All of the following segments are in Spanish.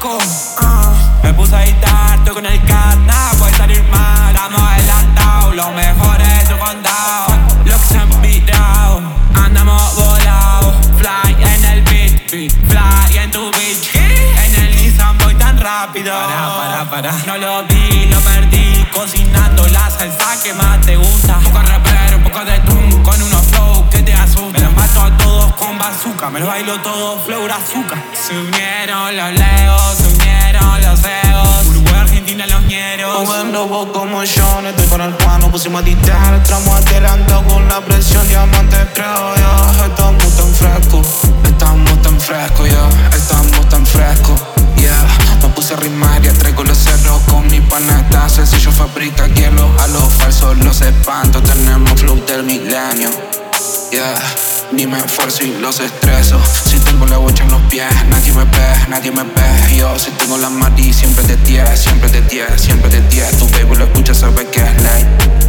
charco. Me puse a editar, estoy con el cat, nada puede salir mal. Estamos adelantados, los mejores de tu condado. Los que se han virado, andamos volados. Fly en el beat, fly en tu bitch. En el Nissan voy tan rápido. Para. No lo vi, lo perdí. Cocinando la salsa que más te gusta. Un poco de rapero, un poco de tune, con unos flow que te asustan. Me los mato a todos con bazooka, me los bailo todos flow azúcar. Se unieron los leos, se unieron los egos. Uruguay, Argentina, los ñeros. Jugando vos como yo, no estoy con el Juan, nos pusimos a tirar. Estamos adelantado con la presión, diamante creo yo. Estamos tan frescos, estamos tan frescos, yo. Estamos tan frescos, yeah. Me puse a rimar y traigo los cerros con mi paneta. Sencillo fabrica hielo, a los falsos los espanto. Tenemos flow del milenio, yeah. Ni me esfuerzo y los estreso. Si tengo la bocha en los pies, nadie me ve. Yo si tengo la mari, siempre te tienes, siempre te tienes, siempre te tienes. Tu baby lo escucha, sabe que es ley.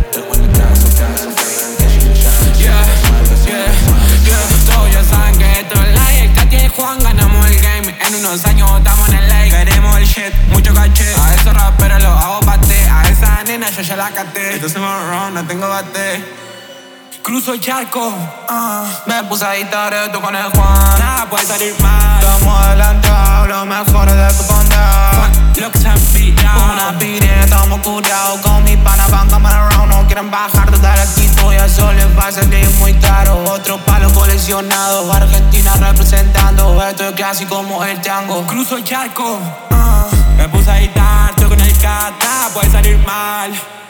Todos ya saben que esto es ley. El Katy y Juan ganamos el game. En unos años estamos en el ley. Queremos el shit, mucho caché. A esos raperos los hago bate. A esa nena yo ya la caté. Entonces no tengo bate. Cruzo el charco, Me puse a editar esto con el Juan. nada puede salir mal. Estamos adelantados, los mejores de tu condado. Lo que se han virado. Una pire, estamos curados. Con mi pana van cámara round. No quieren bajar de dar aquí. Y eso les va a salir muy caro. Otro palo coleccionado. Argentina representando. Esto es clásico como el tango. Cruzo el charco, me puse a editar, estoy con el cat, nada puede salir mal.